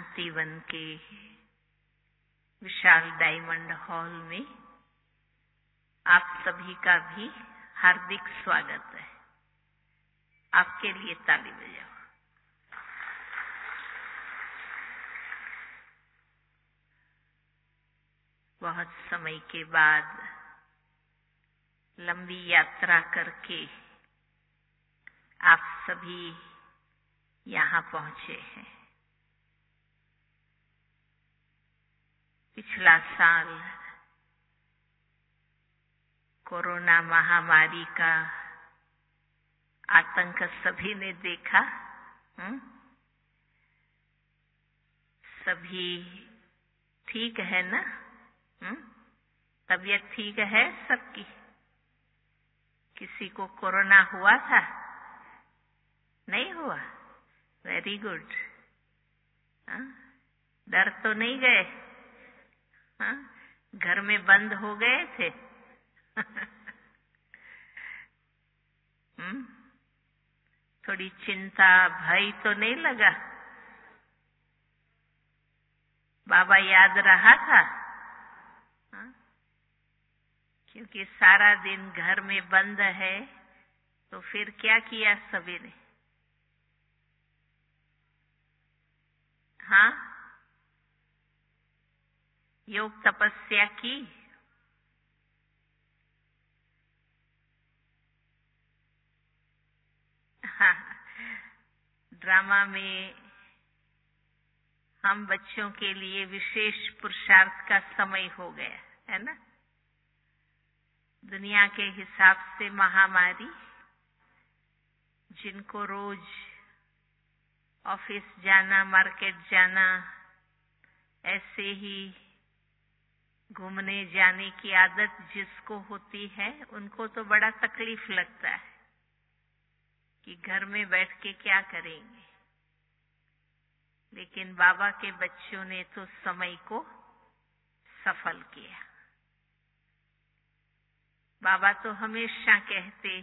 शांतिवन के विशाल diamond hall में आप सभी का भी हार्दिक स्वागत है। आपके लिए ताली बजाओ। बहुत समय के बाद लंबी यात्रा करके आप सभी यहाँ पहुंचे हैं। पिछला साल कोरोना महामारी का आतंक सभी ने देखा। सभी ठीक है ना? तबीयत ठीक है सबकी? किसी को कोरोना हुआ था? नहीं हुआ? Very good. डर तो नहीं गए? घर में बंद हो गए थे? थोड़ी चिंता भय तो नहीं लगा? बाबा याद रहा था? क्योंकि सारा दिन घर में बंद है, तो फिर क्या किया सभी ने? योग तपस्या की? ड्रामा में हम बच्चों के लिए विशेष पुरुषार्थ का समय हो गया है ना? दुनिया के हिसाब से महामारी, जिनको रोज ऑफिस जाना, मार्केट जाना, ऐसे ही घूमने जाने की आदत जिसको होती है, उनको तो बड़ा तकलीफ लगता है कि घर में बैठ के क्या करेंगे। लेकिन बाबा के बच्चों ने तो समय को सफल किया। बाबा तो हमेशा कहते,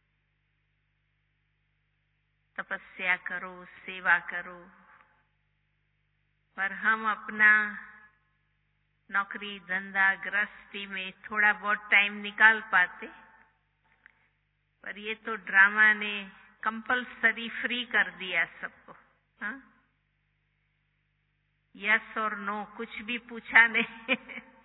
तपस्या करो, सेवा करो, पर हम अपना नौकरी धंधा गृहस्थी में थोड़ा बहुत टाइम निकाल पाते, पर ये तो ड्रामा ने कंपल्सरी फ्री कर दिया सबको। यस और नो कुछ भी पूछा नहीं।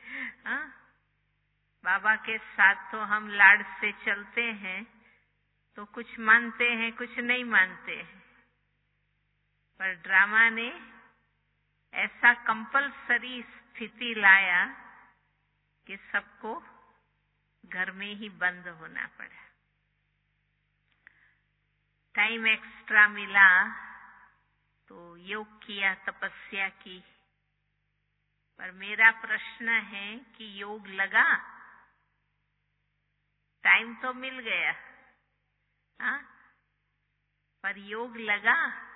बाबा के साथ तो हम लाड से चलते हैं, तो कुछ मानते हैं, कुछ नहीं मानते हैं, पर ड्रामा ने ऐसा कंपल्सरी स्थिति लाया कि सबको घर में ही बंद होना पड़ा। टाइम एक्स्ट्रा मिला तो योग किया, तपस्या की, पर मेरा प्रश्न है कि योग लगा? टाइम तो मिल गया, पर योग लगा?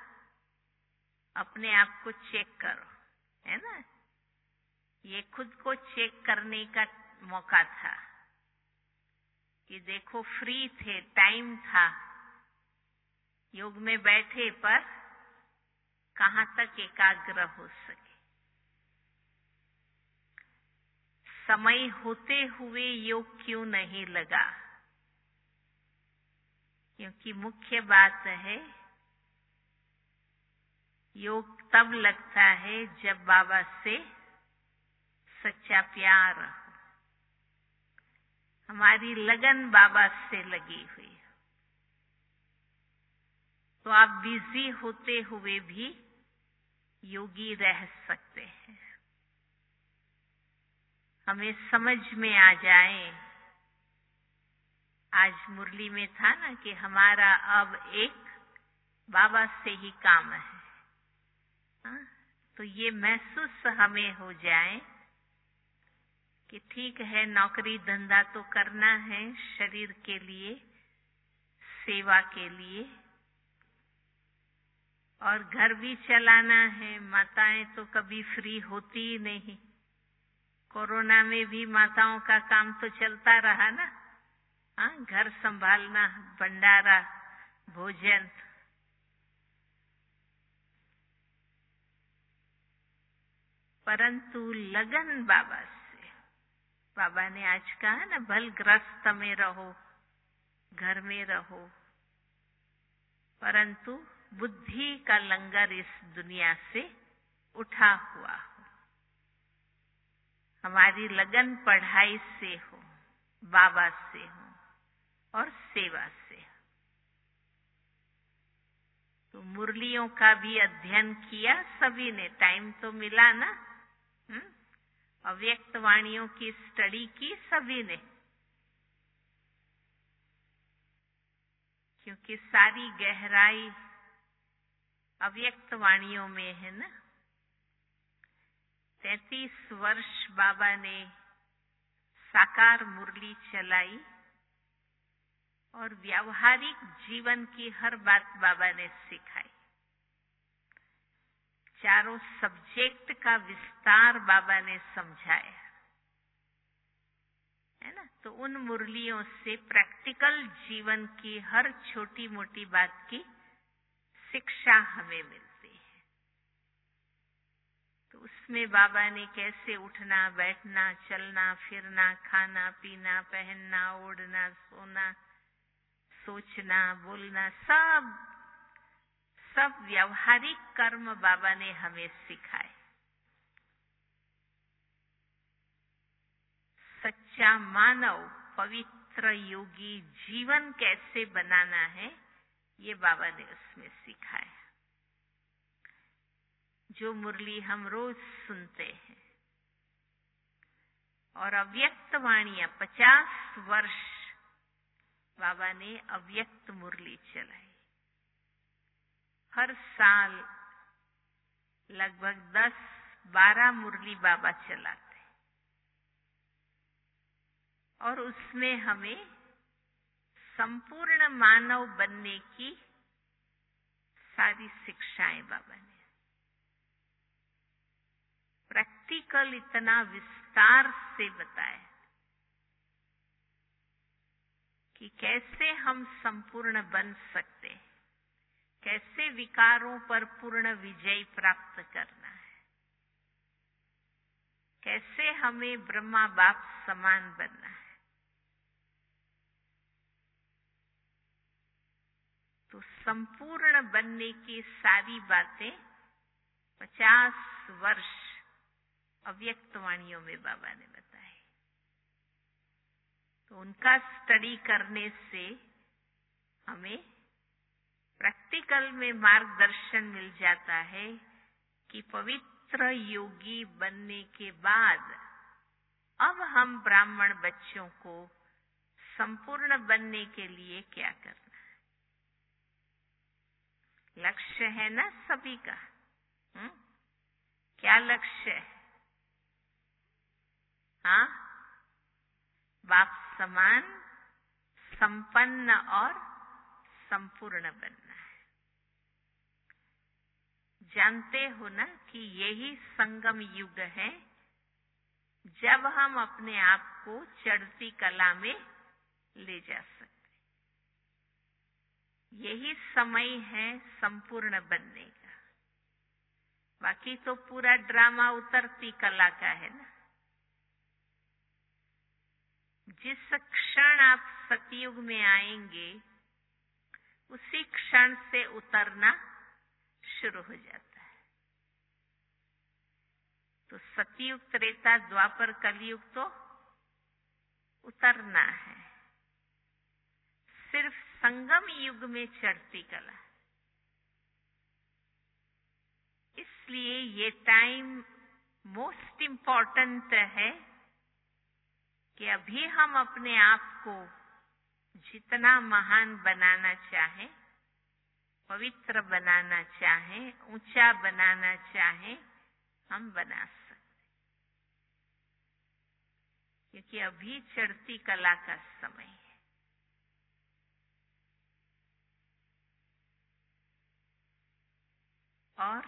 अपने आप को चेक करो, है ना? ये खुद को चेक करने का मौका था कि देखो फ्री थे, टाइम था, योग में बैठे, पर कहाँ तक एकाग्र हो सके। समय होते हुए योग क्यों नहीं लगा? क्योंकि मुख्य बात है, योग तब लगता है जब बाबा से सच्चा प्यार हो, हमारी लगन बाबा से लगी हुई। तो आप बिजी होते हुए भी योगी रह सकते हैं। हमें समझ में आ जाए, आज मुरली में था ना कि हमारा अब एक बाबा से ही काम है। तो ये महसूस हमें हो जाए कि ठीक है, नौकरी धंधा तो करना है शरीर के लिए, सेवा के लिए, और घर भी चलाना है। माताएं तो कभी फ्री होती ही नहीं। कोरोना में भी माताओं का काम तो चलता रहा ना। घर संभालना, भंडारा, भोजन। परंतु लगन बाबा से। बाबा ने आज कहा ना, भल ग्रस्त में रहो, घर में रहो, परंतु बुद्धि का लंगर इस दुनिया से उठा हुआ हो। हमारी लगन पढ़ाई से हो, बाबा से हो और सेवा से। तो मुरलियों का भी अध्ययन किया सभी ने, टाइम तो मिला ना। अव्यक्त वाणियों की स्टडी की सभी ने, क्योंकि सारी गहराई अव्यक्त वाणियों में है ना। 33 वर्ष बाबा ने साकार मुरली चलाई और व्यावहारिक जीवन की हर बात बाबा ने सिखाई। चारों सब्जेक्ट का विस्तार बाबा ने समझाया, है ना। तो उन मुरलियों से प्रैक्टिकल जीवन की हर छोटी मोटी बात की शिक्षा हमें मिलती है। तो उसमें बाबा ने कैसे उठना, बैठना, चलना, फिरना, खाना, पीना, पहनना, ओढ़ना, सोना, सोचना, बोलना, सब व्यावहारिक कर्म बाबा ने हमें सिखाए। सच्चा मानव, पवित्र योगी जीवन कैसे बनाना है, ये बाबा ने उसमें सिखाया। जो मुरली हम रोज सुनते हैं, और अव्यक्त वाणियां 50 वर्ष बाबा ने अव्यक्त मुरली चलाई। हर साल लगभग 10-12 मुरली बाबा चलाते, और उसमें हमें संपूर्ण मानव बनने की सारी शिक्षाएं बाबा ने प्रैक्टिकल इतना विस्तार से बताया कि कैसे हम संपूर्ण बन सकते हैं, कैसे विकारों पर पूर्ण विजय प्राप्त करना है, कैसे हमें ब्रह्मा बाप समान बनना है। तो संपूर्ण बनने की सारी बातें 50 वर्ष अव्यक्त वाणियों में बाबा ने बताई। तो उनका स्टडी करने से हमें प्रैक्टिकल में मार्गदर्शन मिल जाता है कि पवित्र योगी बनने के बाद अब हम ब्राह्मण बच्चों को संपूर्ण बनने के लिए क्या करना है। लक्ष्य है ना सभी का। क्या लक्ष्य है? हाँ, बाप समान, संपन्न और संपूर्ण बनना है। जानते हो ना कि यही संगम युग है जब हम अपने आप को चढ़ती कला में ले जा सकते। यही समय है संपूर्ण बनने का। बाकी तो पूरा ड्रामा उतरती कला का है ना। जिस क्षण आप सतयुग में आएंगे, उसी क्षण से उतरना शुरू हो जाता है। तो सतयुग, त्रेता, द्वापर, कलयुग तो उतरना है। सिर्फ संगम युग में चढ़ती कला। इसलिए ये टाइम मोस्ट इम्पोर्टेंट है कि अभी हम अपने आप को जितना महान बनाना चाहें, पवित्र बनाना चाहें, ऊंचा बनाना चाहें, हम बना सकते। क्योंकि अभी चढ़ती कला का समय है। और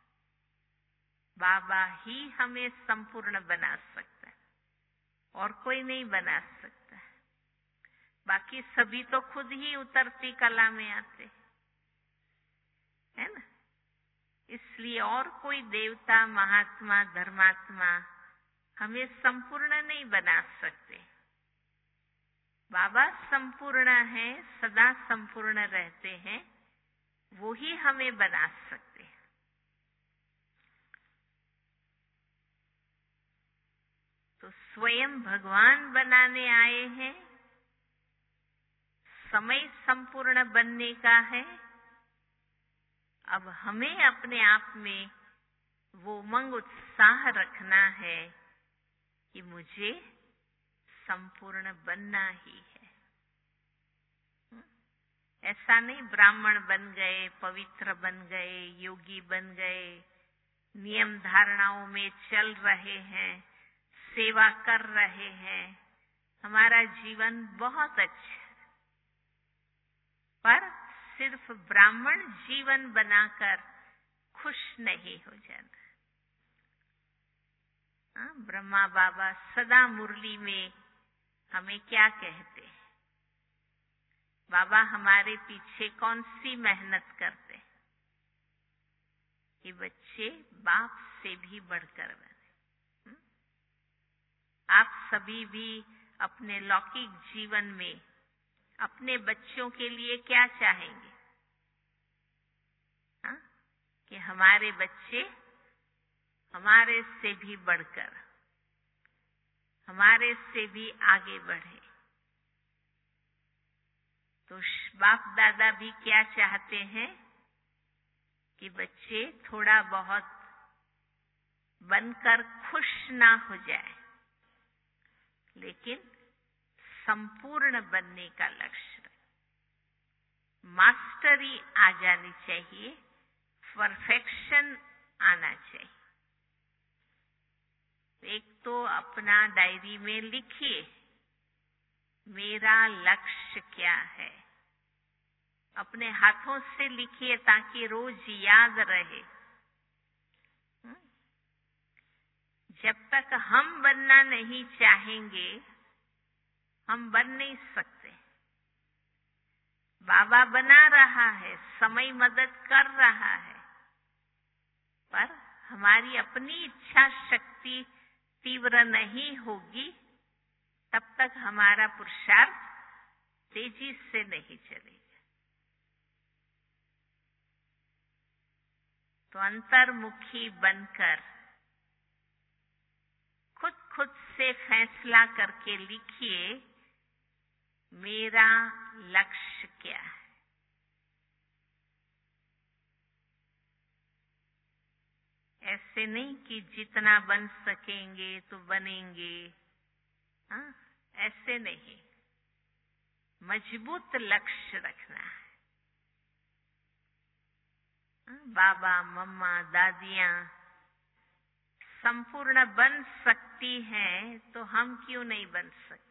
बाबा ही हमें संपूर्ण बना सकता है, और कोई नहीं बना सकता। बाकी सभी तो खुद ही उतरती कला में आते, है ना। इसलिए और कोई देवता, महात्मा, धर्मात्मा हमें संपूर्ण नहीं बना सकते। बाबा संपूर्ण है, सदा संपूर्ण रहते हैं, वो ही हमें बना सकते हैं। तो स्वयं भगवान बनाने आए हैं, समय संपूर्ण बनने का है। अब हमें अपने आप में वो उमंग, उत्साह रखना है कि मुझे संपूर्ण बनना ही है। ऐसा नहीं ब्राह्मण बन गए, पवित्र बन गए, योगी बन गए, नियम धारणाओं में चल रहे हैं, सेवा कर रहे हैं, हमारा जीवन बहुत अच्छा है। पर सिर्फ ब्राह्मण जीवन बनाकर खुश नहीं हो जाना। ब्रह्मा बाबा सदा मुरली में हमें क्या कहते हैं? बाबा हमारे पीछे कौन सी मेहनत करते हैं कि बच्चे बाप से भी बढ़कर बने। आप सभी भी अपने लौकिक जीवन में अपने बच्चों के लिए क्या चाहेंगे? कि हमारे बच्चे हमारे से भी बढ़कर, हमारे से भी आगे बढ़े। तो बाप दादा भी क्या चाहते हैं कि बच्चे थोड़ा बहुत बनकर खुश ना हो जाए, लेकिन संपूर्ण बनने का लक्ष्य रहे। मास्टरी आ जानी चाहिए, परफेक्शन आना चाहिए। एक तो अपना डायरी में लिखिए, मेरा लक्ष्य क्या है। अपने हाथों से लिखिए ताकि रोज याद रहे। जब तक हम बनना नहीं चाहेंगे, हम बन नहीं सकते। बाबा बना रहा है, समय मदद कर रहा है, पर हमारी अपनी इच्छा शक्ति तीव्र नहीं होगी, तब तक हमारा पुरुषार्थ तेजी से नहीं चलेगा। तो अंतर्मुखी बनकर खुद से फैसला करके लिखिए, मेरा लक्ष्य क्या है। ऐसे नहीं कि जितना बन सकेंगे तो बनेंगे, ऐसे नहीं। मजबूत लक्ष्य रखना है। बाबा, मम्मा, दादियां संपूर्ण बन सकती हैं, तो हम क्यों नहीं बन सकते?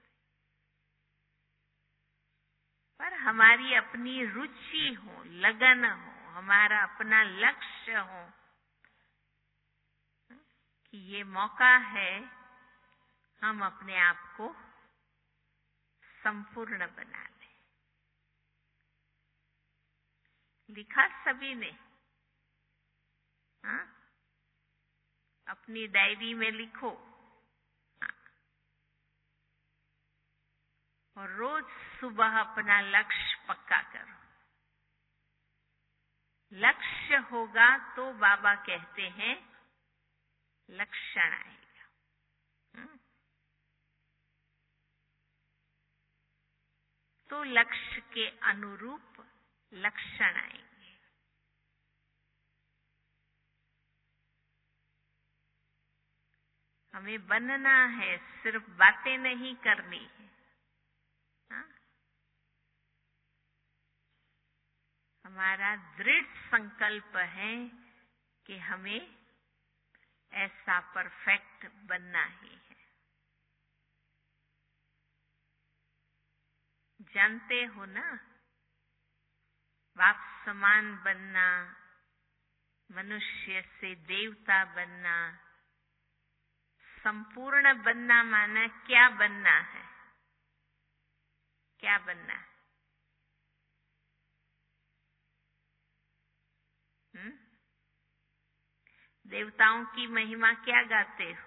पर हमारी अपनी रुचि हो, लगन हो, हमारा अपना लक्ष्य हो कि ये मौका है, हम अपने आप को संपूर्ण बना लें। लिखा सभी ने? अपनी डायरी में लिखो और रोज सुबह अपना लक्ष्य पक्का करो। लक्ष्य होगा तो बाबा कहते हैं लक्षण आएगा। तो लक्ष्य के अनुरूप लक्षण आएंगे। हमें बनना है, सिर्फ बातें नहीं करनी है। हमारा दृढ़ संकल्प है कि हमें ऐसा परफेक्ट बनना ही है। जानते हो ना, बाप समान बनना, मनुष्य से देवता बनना, संपूर्ण बनना माना क्या बनना है? क्या बनना है? देवताओं की महिमा क्या गाते हो?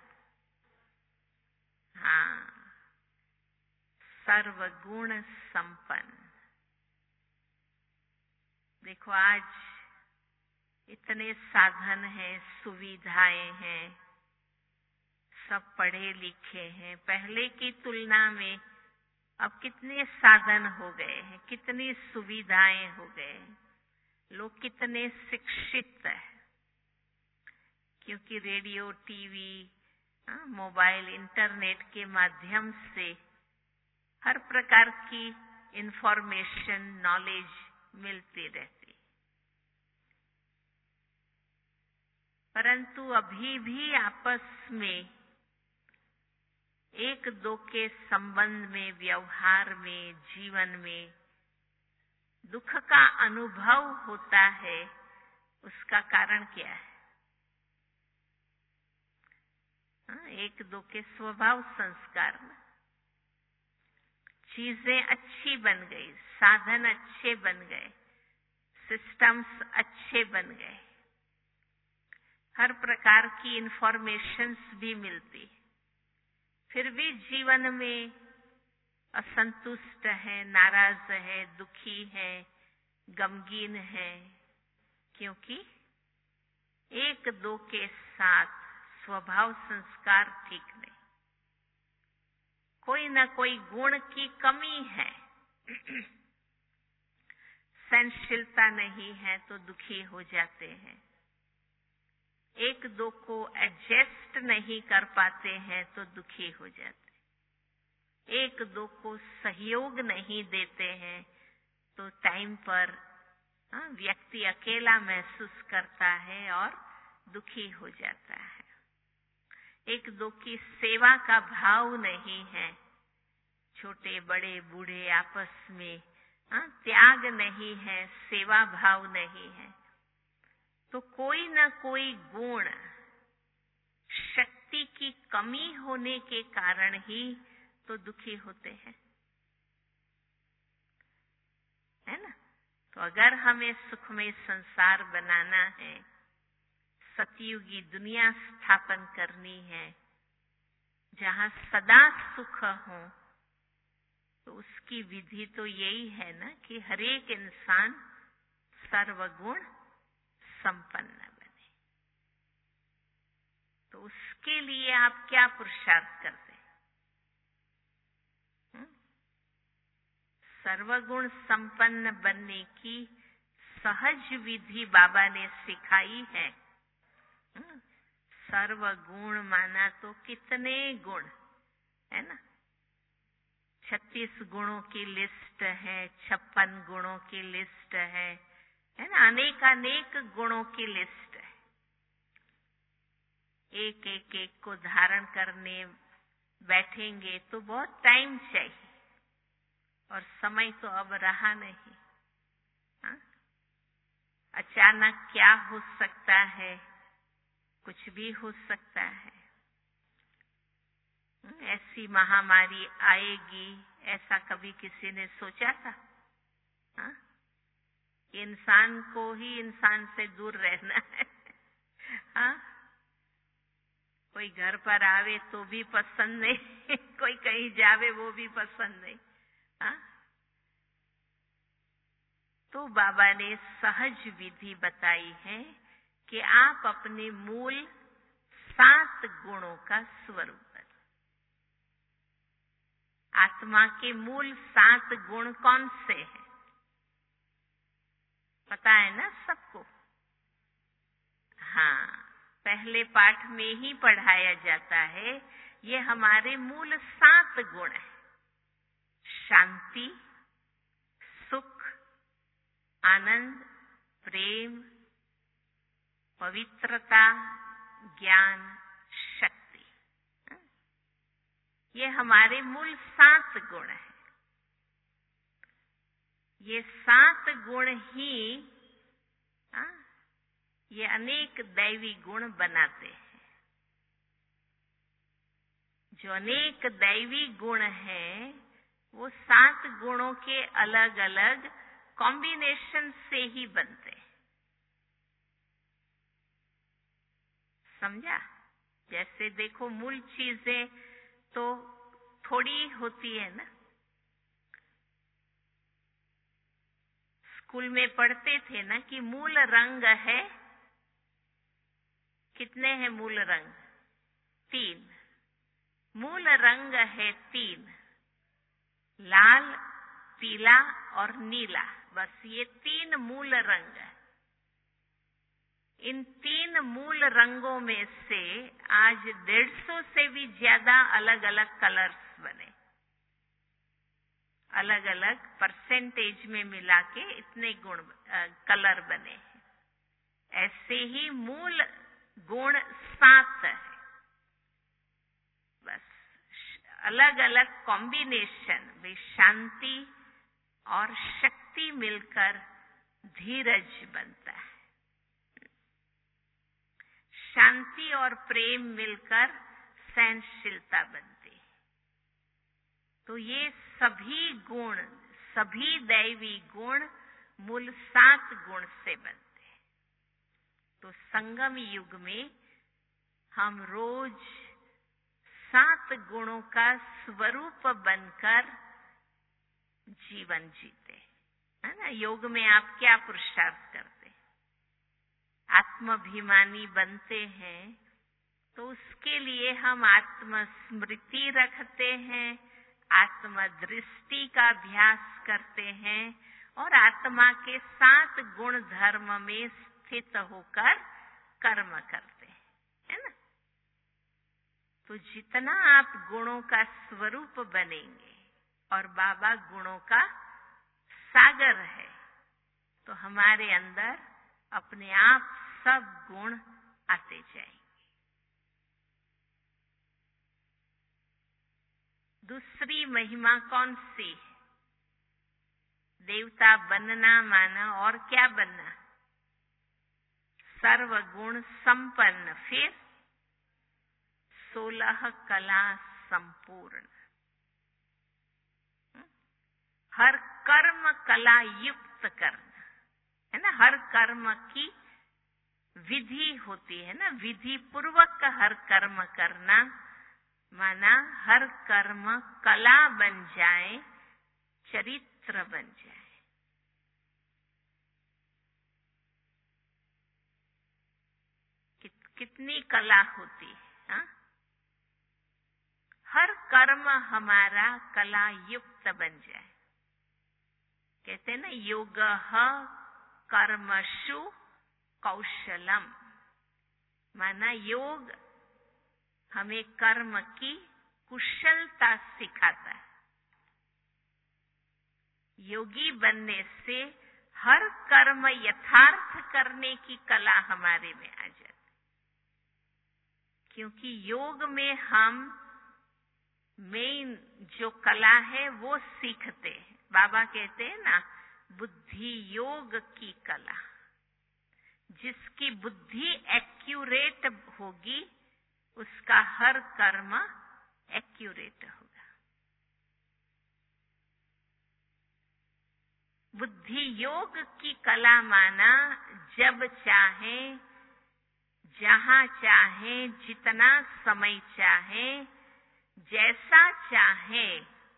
हाँ, सर्वगुण संपन्न। देखो आज इतने साधन हैं, सुविधाएं हैं, सब पढ़े लिखे हैं। पहले की तुलना में अब कितने साधन हो गए हैं, कितनी सुविधाएं हो गए हैं, लोग कितने शिक्षित हैं, क्योंकि रेडियो, टीवी, मोबाइल, इंटरनेट के माध्यम से हर प्रकार की इंफॉर्मेशन, नॉलेज मिलती रहती। परंतु अभी भी आपस में एक दो के संबंध में, व्यवहार में, जीवन में दुख का अनुभव होता है। उसका कारण क्या है? एक दो के स्वभाव संस्कार में चीजें अच्छी बन गई, साधन अच्छे बन गए, सिस्टम्स अच्छे बन गए, हर प्रकार की इंफॉर्मेशंस भी मिलती, फिर भी जीवन में असंतुष्ट है, नाराज है, दुखी है, गमगीन है, क्योंकि एक दो के साथ स्वभाव संस्कार ठीक नहीं, कोई न कोई गुण की कमी है। सहनशीलता नहीं है तो दुखी हो जाते हैं, एक दो को एडजस्ट नहीं कर पाते हैं तो दुखी हो जाते हैं, एक दो को सहयोग नहीं देते हैं तो टाइम पर व्यक्ति अकेला महसूस करता है और दुखी हो जाता है। एक दो की सेवा का भाव नहीं है, छोटे बड़े बूढ़े आपस में त्याग नहीं है, सेवा भाव नहीं है, तो कोई न कोई गुण, शक्ति की कमी होने के कारण ही तो दुखी होते हैं, है ना? तो अगर हमें सुखमय संसार बनाना है, सतयुगी दुनिया स्थापन करनी है जहाँ सदा सुख हो, तो उसकी विधि तो यही है ना कि हर एक इंसान सर्वगुण संपन्न बने। तो उसके लिए आप क्या पुरुषार्थ करते हैं? सर्वगुण संपन्न बनने की सहज विधि बाबा ने सिखाई है। सर्वगुण माना तो कितने गुण, है ना? 36 गुणों की लिस्ट है, 56 गुणों की लिस्ट है ना? अनेक गुणों की लिस्ट है। एक को धारण करने बैठेंगे तो बहुत टाइम चाहिए, और समय तो अब रहा नहीं। अचानक क्या हो सकता है? कुछ भी हो सकता है। ऐसी महामारी आएगी, ऐसा कभी किसी ने सोचा था? इंसान को ही इंसान से दूर रहना है। कोई घर पर आवे तो भी पसंद नहीं, कोई कहीं जावे वो भी पसंद नहीं। तो बाबा ने सहज विधि बताई है कि आप अपने मूल 7 गुणों का स्वरूप बनो। आत्मा के मूल 7 गुण कौन से हैं? पता है ना सबको? हाँ, पहले पाठ में ही पढ़ाया जाता है। ये हमारे मूल 7 गुण हैं। शांति, सुख, आनंद, प्रेम, पवित्रता, ज्ञान, शक्ति। ये हमारे मूल 7 गुण हैं। ये 7 गुण ही ये अनेक दैवी गुण बनाते हैं। जो अनेक दैवी गुण हैं, वो 7 गुणों के अलग अलग कॉम्बिनेशन से ही बनते हैं। समझा? जैसे देखो मूल चीजें तो थोड़ी होती है ना। स्कूल में पढ़ते थे ना कि मूल रंग है, कितने हैं मूल रंग? 3। मूल रंग है 3, लाल, पीला और नीला। बस ये 3 मूल रंग है। इन 3 मूल रंगों में से आज 150 से भी ज्यादा अलग अलग कलर्स बने, अलग अलग परसेंटेज में मिला के इतने कलर बने हैं। ऐसे ही मूल गुण 7 है, बस अलग अलग कॉम्बिनेशन में शांति और शक्ति मिलकर धीरज बनता है। शांति और प्रेम मिलकर सहनशीलता बनती है। तो ये सभी गुण, सभी दैवी गुण मूल 7 गुण से बनते हैं। तो संगम युग में हम रोज 7 गुणों का स्वरूप बनकर जीवन जीते, है ना। योग में आप क्या पुरुषार्थ करते? आत्माभिमानी बनते हैं तो उसके लिए हम आत्मस्मृति रखते हैं, आत्मदृष्टि का अभ्यास करते हैं और आत्मा के 7 गुण धर्म में स्थित होकर कर्म करते हैं, है ना। तो जितना आप गुणों का स्वरूप बनेंगे, और बाबा गुणों का सागर है, तो हमारे अंदर अपने आप सब गुण आते जाएंगे। दूसरी महिमा कौन सी? देवता बनना माना, और क्या बनना? सर्वगुण संपन्न, फिर 16 कला संपूर्ण, हर कर्म कला युक्त करना, है ना। हर कर्म की विधि होती है ना, विधि पूर्वक हर कर्म करना माना हर कर्म कला बन जाए, चरित्र बन जाए। कितनी कला होती है, हा? हर कर्म हमारा कला युक्त बन जाए। कहते हैं ना, योगः कर्मसु कौशलम, माना योग हमें कर्म की कुशलता सिखाता है। योगी बनने से हर कर्म यथार्थ करने की कला हमारे में आ जाती, क्योंकि योग में हम मेन जो कला है वो सीखते हैं। बाबा कहते हैं ना, बुद्धि योग की कला। जिसकी बुद्धि एक्यूरेट होगी उसका हर कर्म एक्यूरेट होगा। बुद्धि योग की कला माना जब चाहे, जहां चाहे, जितना समय चाहे, जैसा चाहे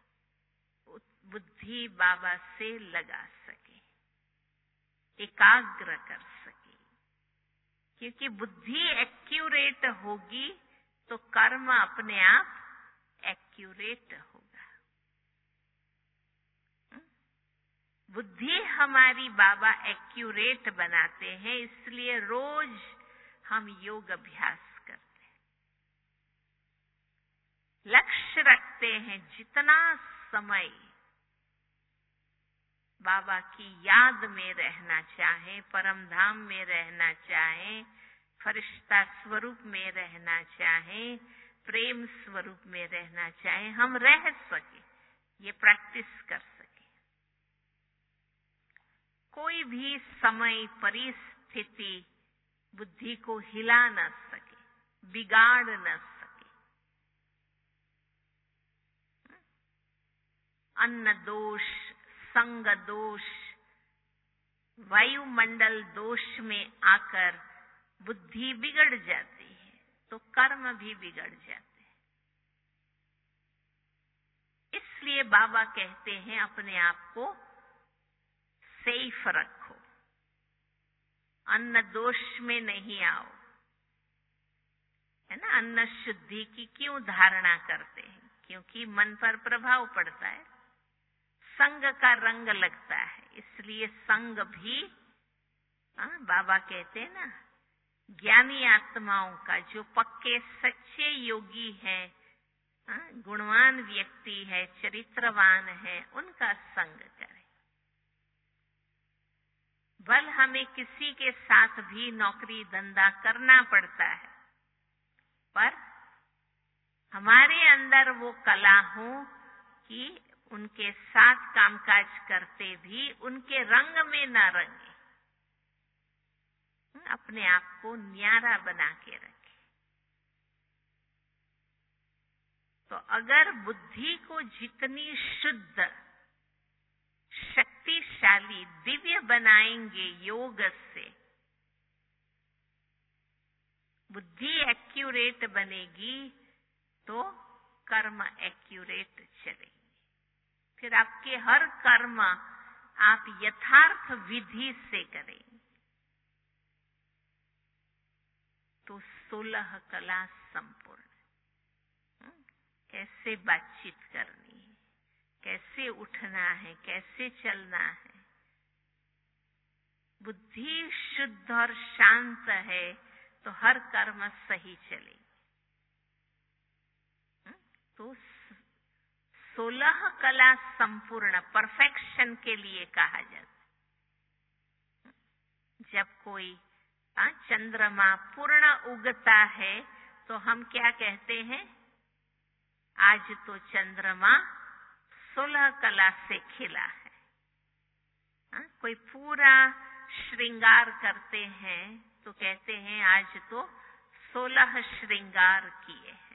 बुद्धि बाबा से लगा सके, एकाग्र कर सके। क्योंकि बुद्धि एक्यूरेट होगी तो कर्म अपने आप एक्यूरेट होगा। बुद्धि हमारी बाबा एक्यूरेट बनाते हैं, इसलिए रोज हम योग अभ्यास करते हैं। लक्ष्य रखते हैं जितना समय बाबा की याद में रहना चाहे, परम धाम में रहना चाहे, फरिश्ता स्वरूप में रहना चाहे, प्रेम स्वरूप में रहना चाहे, हम रह सके, ये प्रैक्टिस कर सके। कोई भी समय परिस्थिति बुद्धि को हिला न सके, बिगाड़ न सके। अन्न दोष, संग दोष, वायुमंडल दोष में आकर बुद्धि बिगड़ जाती है। तो कर्म भी बिगड़ जाते हैं। इसलिए बाबा कहते हैं अपने आप को सेफ रखो, अन्न दोष में नहीं आओ, है ना। अन्न शुद्धि की क्यों धारणा करते हैं? क्योंकि मन पर प्रभाव पड़ता है, संग का रंग लगता है, इसलिए संग भी बाबा कहते हैं ना, ज्ञानी आत्माओं का, जो पक्के सच्चे योगी है, गुणवान व्यक्ति है, चरित्रवान है, उनका संग करें। भल हमें किसी के साथ भी नौकरी धंधा करना पड़ता है, पर हमारे अंदर वो कला हो कि उनके साथ कामकाज करते भी उनके रंग में न रंगे, अपने आप को न्यारा बना के रखे। तो अगर बुद्धि को जितनी शुद्ध, शक्तिशाली, दिव्य बनाएंगे योग से, बुद्धि एक्यूरेट बनेगी, तो कर्म एक्यूरेट चलेंगे। फिर आपके हर कर्म आप यथार्थ विधि से करेंगे। तो 16 कला संपूर्ण। कैसे बातचीत करनी है, कैसे उठना है, कैसे चलना है। बुद्धि शुद्ध और शांत है तो हर कर्म सही चलेगी। तो 16 कला संपूर्ण, परफेक्शन के लिए कहा जाता है। जब कोई चंद्रमा पूर्ण उगता है तो हम क्या कहते हैं? आज तो चंद्रमा 16 कला से खिला है। कोई पूरा श्रृंगार करते हैं तो कहते हैं आज तो 16 श्रृंगार किए हैं।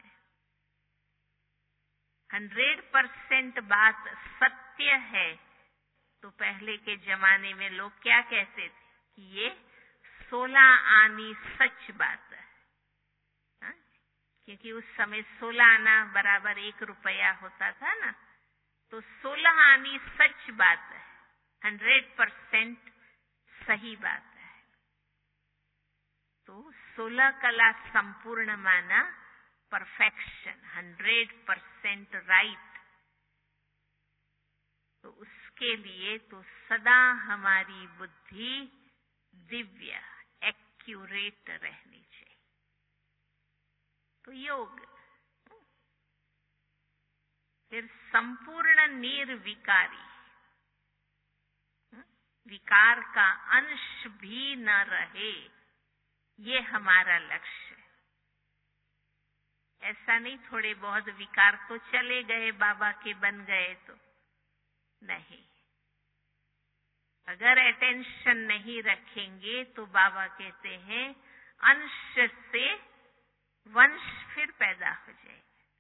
100% बात सत्य है तो पहले के जमाने में लोग क्या कहते थे कि ये 16 आनी सच बात है। क्योंकि उस समय 16 आना बराबर 1 रुपया होता था ना, तो 16 आनी सच बात है, 100% सही बात है। तो 16 कला संपूर्ण माना परफेक्शन, 100% राइट। तो उसके लिए तो सदा हमारी बुद्धि दिव्य, एक्यूरेट रहनी चाहिए। तो योग, फिर संपूर्ण निर्विकारी, विकार का अंश भी न रहे, ये हमारा लक्ष्य है। ऐसा नहीं थोड़े बहुत विकार तो चले गए, बाबा के बन गए तो नहीं। अगर अटेंशन नहीं रखेंगे तो बाबा कहते हैं अंश से वंश फिर पैदा हो जाएगा।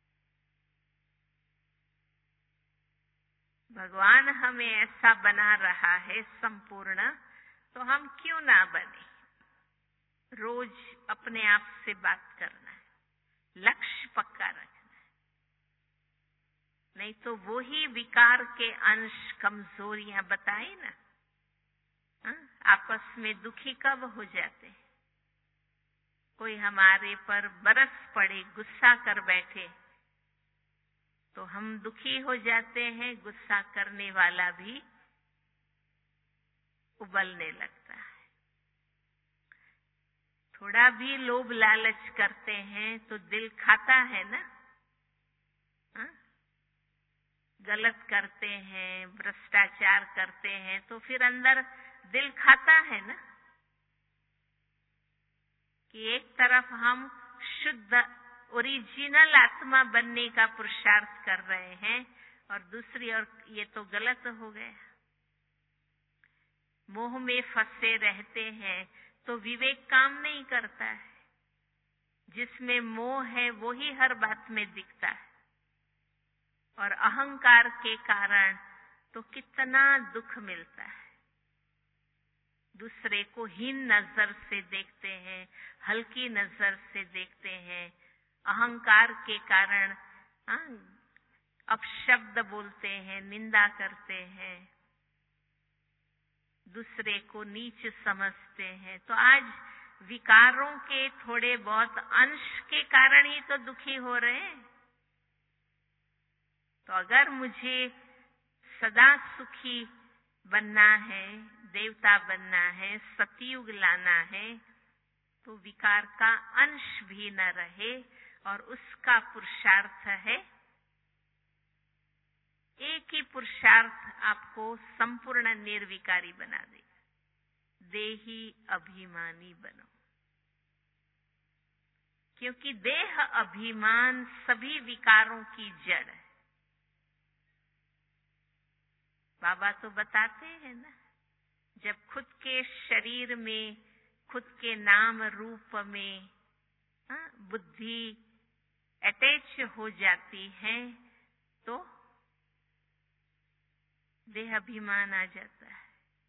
भगवान हमें ऐसा बना रहा है संपूर्ण, तो हम क्यों ना बने? रोज अपने आप से बात करना है, लक्ष्य पक्का रखना है, नहीं तो वो ही विकार के अंश, कमजोरियां बताए ना। आपस में दुखी कब हो जाते हैं? कोई हमारे पर बरस पड़े, गुस्सा कर बैठे तो हम दुखी हो जाते हैं, गुस्सा करने वाला भी उबलने लगता है। थोड़ा भी लोभ लालच करते हैं तो दिल खाता है ना। गलत करते हैं, भ्रष्टाचार करते हैं तो फिर अंदर दिल खाता है ना। कि एक तरफ हम शुद्ध ओरिजिनल आत्मा बनने का पुरुषार्थ कर रहे हैं और दूसरी ओर ये तो गलत हो गया। मोह में फंसे रहते हैं तो विवेक काम नहीं करता है। जिसमें मोह है वो ही हर बात में दिखता है, और अहंकार के कारण तो कितना दुख मिलता है। दूसरे को हीन नजर से देखते हैं, हल्की नजर से देखते हैं, अहंकार के कारण अपशब्द बोलते हैं, निंदा करते हैं, दूसरे को नीच समझते हैं। तो आज विकारों के थोड़े बहुत अंश के कारण ही तो दुखी हो रहे हैं। तो अगर मुझे सदा सुखी बनना है, देवता बनना है, सतयुग लाना है, तो विकार का अंश भी न रहे और उसका पुरुषार्थ है, एक ही पुरुषार्थ आपको संपूर्ण निर्विकारी बना देगा। देही अभिमानी बनो, क्योंकि देह अभिमान सभी विकारों की जड़ है। बाबा तो बताते हैं ना, जब खुद के शरीर में, खुद के नाम रूप में बुद्धि अटैच हो जाती है तो देह अभिमान आ जाता है।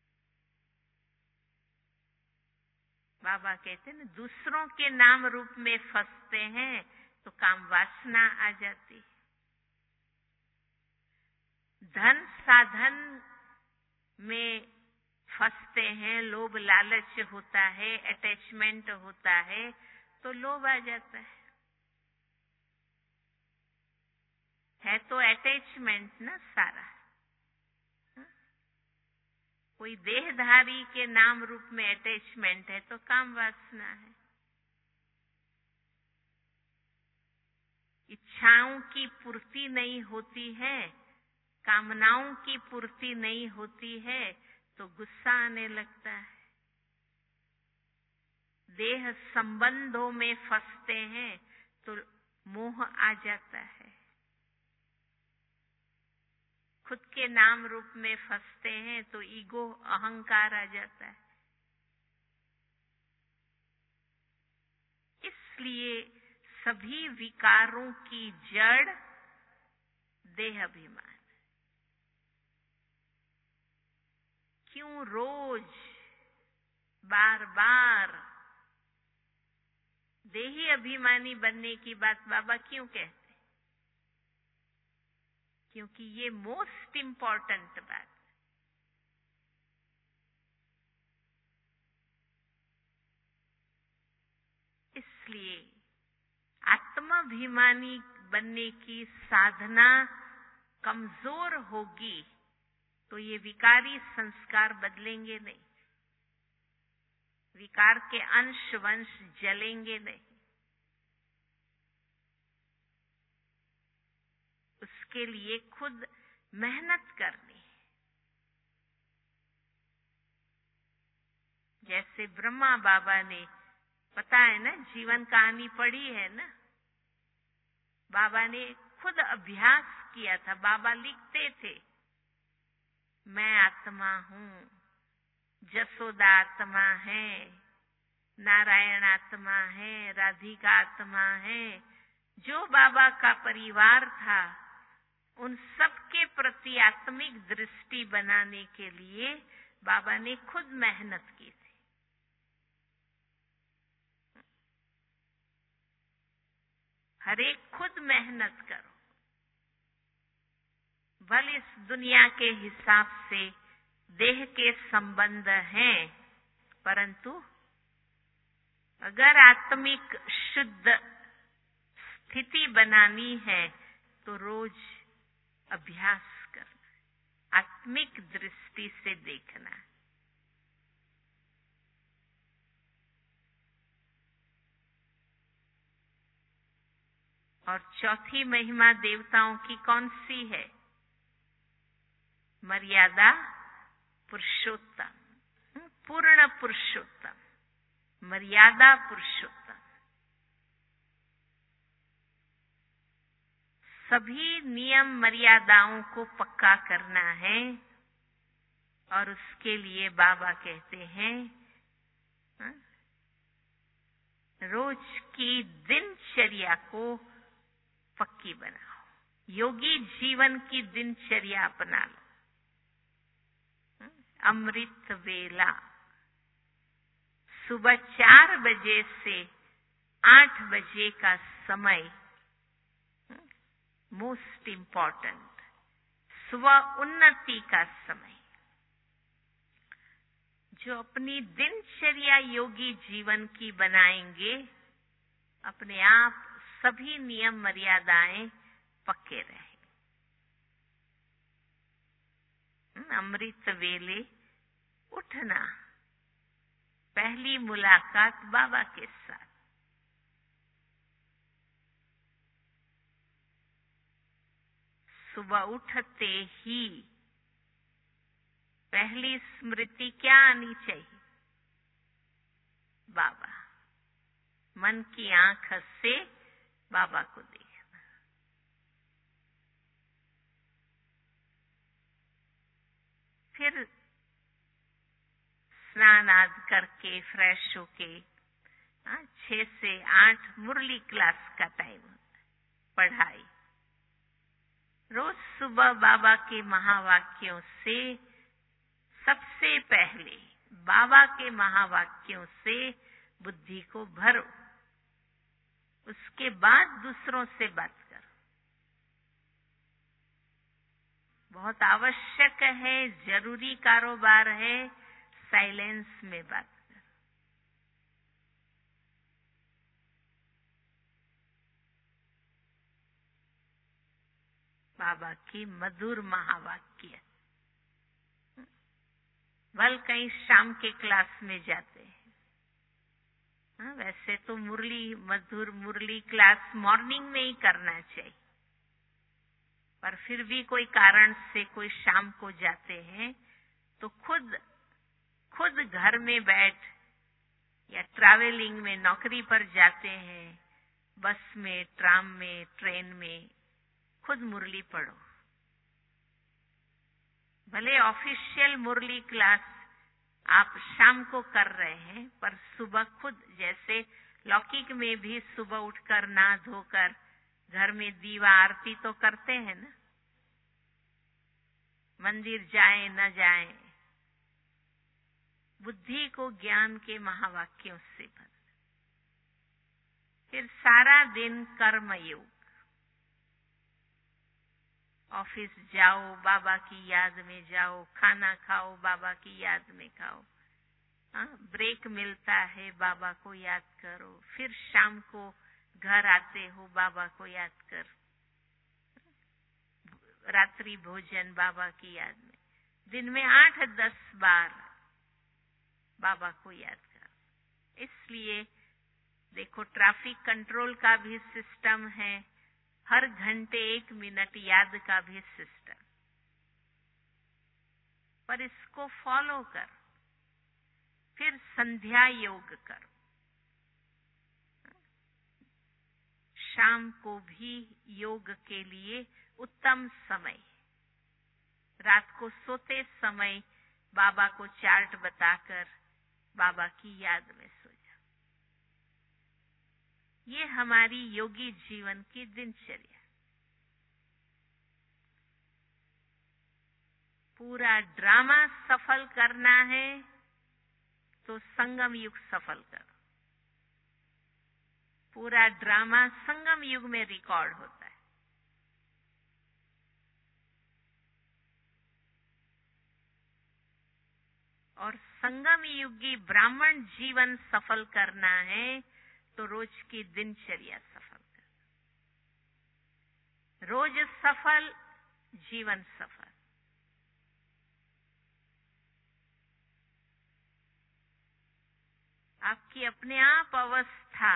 बाबा कहते हैं ना, दूसरों के नाम रूप में फंसते हैं तो काम वासना आ जाती है। धन साधन में फंसते हैं, लोभ लालच होता है, अटैचमेंट होता है तो लोभ आ जाता है तो अटैचमेंट ना सारा। कोई देहधारी के नाम रूप में अटैचमेंट है तो काम वासना है। इच्छाओं की पूर्ति नहीं होती है, कामनाओं की पूर्ति नहीं होती है तो गुस्सा आने लगता है। देह संबंधों में फंसते हैं तो मोह आ जाता है। खुद के नाम रूप में फंसते हैं तो ईगो, अहंकार आ जाता है। इसलिए सभी विकारों की जड़ देह अभिमान। क्यों रोज बार बार देही अभिमानी बनने की बात बाबा क्यों कहते? क्योंकि ये मोस्ट इम्पोर्टेंट बात। इसलिए आत्माभिमानी बनने की साधना कमजोर होगी तो ये विकारी संस्कार बदलेंगे नहीं, विकार के अंश वंश जलेंगे नहीं। उसके लिए खुद मेहनत करनी है। जैसे ब्रह्मा बाबा ने, पता है ना, जीवन कहानी पढ़ी है ना, बाबा ने खुद अभ्यास किया था। बाबा लिखते थे, मैं आत्मा हूँ, जसोदा आत्मा है, नारायण आत्मा है, राधिका आत्मा है। जो बाबा का परिवार था उन सब के प्रति आत्मिक दृष्टि बनाने के लिए बाबा ने खुद मेहनत की थी। हर एक खुद मेहनत करो। भले इस दुनिया के हिसाब से देह के संबंध हैं, परंतु अगर आत्मिक शुद्ध स्थिति बनानी है तो रोज अभ्यास करना, आत्मिक दृष्टि से देखना। और चौथी महिमा देवताओं की कौन सी है? मर्यादा पुरुषोत्तम, पूर्ण पुरुषोत्तम, मर्यादा पुरुषोत्तम। सभी नियम मर्यादाओं को पक्का करना है और उसके लिए बाबा कहते हैं रोज की दिनचर्या को पक्की बनाओ, योगी जीवन की दिनचर्या अपना लो। अमृत वेला सुबह 4 बजे से 8 बजे का समय मोस्ट इम्पोर्टेंट, स्व उन्नति का समय, जो अपनी दिनचर्या योगी जीवन की बनाएंगे, अपने आप सभी नियम मर्यादाएं पक्के रहें। अमृत वेले उठना, पहली मुलाकात बाबा के साथ, सुबह उठते ही पहली स्मृति क्या आनी चाहिए? बाबा। मन की आंख से बाबा को देखना। फिर स्नान आदि करके फ्रेश होके 6 से 8 मुरली क्लास का टाइम होता है, पढ़ाई। रोज सुबह बाबा के महावाक्यों से, सबसे पहले बाबा के महावाक्यों से बुद्धि को भरो, उसके बाद दूसरों से बात करो। बहुत आवश्यक है, जरूरी कारोबार है, साइलेंस में बात करो। बाबा की मधुर महावाक्य। भल कहीं शाम के क्लास में जाते हैं, वैसे तो मधुर मुरली क्लास मॉर्निंग में ही करना चाहिए, पर फिर भी कोई कारण से कोई शाम को जाते हैं तो खुद घर में बैठ या ट्रैवलिंग में नौकरी पर जाते हैं, बस में, ट्राम में, ट्रेन में, खुद मुरली पढ़ो। भले ऑफिशियल मुरली क्लास आप शाम को कर रहे हैं, पर सुबह खुद, जैसे लौकिक में भी सुबह उठकर नहा धोकर घर में दीवा आरती तो करते हैं ना, मंदिर जाए न जाए, बुद्धि को ज्ञान के महावाक्यों से भर। फिर सारा दिन कर्मयोग, ऑफिस जाओ बाबा की याद में जाओ, खाना खाओ बाबा की याद में खाओ, ब्रेक मिलता है बाबा को याद करो, फिर शाम को घर आते हो बाबा को याद कर, रात्रि भोजन बाबा की याद में, दिन में 8-10 बार बाबा को याद कर। इसलिए देखो, ट्रैफिक कंट्रोल का भी सिस्टम है, हर घंटे 1 मिनट याद का भी सिस्टम, पर इसको फॉलो कर। फिर संध्या योग करो, शाम को भी योग के लिए उत्तम समय। रात को सोते समय बाबा को चार्ट बताकर बाबा की याद में सो जाओ। ये हमारी योगी जीवन की दिनचर्या। पूरा ड्रामा सफल करना है तो संगम युग सफल करो। पूरा ड्रामा संगम युग में रिकॉर्ड होता है। और संगम युगी ब्राह्मण जीवन सफल करना है तो रोज की दिनचर्या सफल कर। रोज सफल, जीवन सफल। आपकी अपने आप अवस्था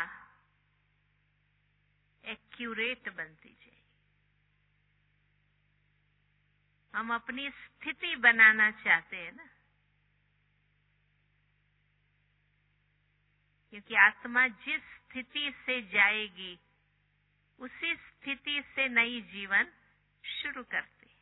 एक्यूरेट बनती जाए। हम अपनी स्थिति बनाना चाहते हैं ना, क्योंकि आत्मा जिस स्थिति से जाएगी उसी स्थिति से नई जीवन शुरू करते हैं।